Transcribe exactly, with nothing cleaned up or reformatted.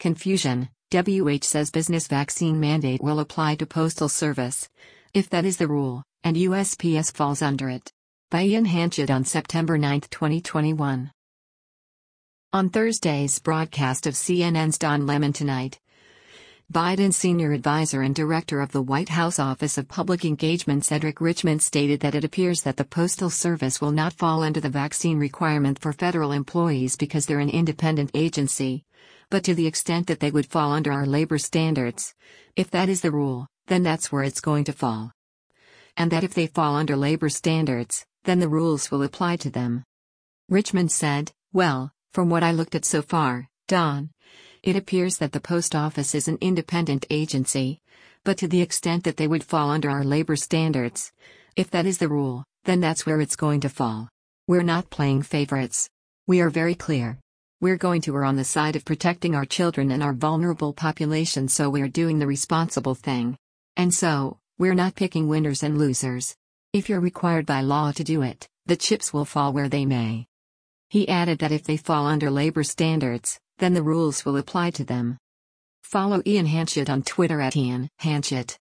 Confusion. W H says business vaccine mandate will apply to Postal Service. If that is the rule, and U S P S falls under it. By Ian Hanchett on September ninth, twenty twenty-one. On Thursday's broadcast of C N N's Don Lemon Tonight, Biden's senior advisor and director of the White House Office of Public Engagement Cedric Richmond stated that it appears that the Postal Service will not fall under the vaccine requirement for federal employees because they're an independent agency, but to the extent that they would fall under our labor standards. If that is the rule, then that's where it's going to fall. And that if they fall under labor standards, then the rules will apply to them. Richmond said, "Well, from what I looked at so far, Don, it appears that the post office is an independent agency, but to the extent that they would fall under our labor standards, if that is the rule, then that's where it's going to fall. We're not playing favorites. We are very clear. We're going to err on the side of protecting our children and our vulnerable population, so we're doing the responsible thing. And so, we're not picking winners and losers. If you're required by law to do it, the chips will fall where they may." He added that if they fall under labor standards, then the rules will apply to them. Follow Ian Hanchett on Twitter at Ian Hanchett.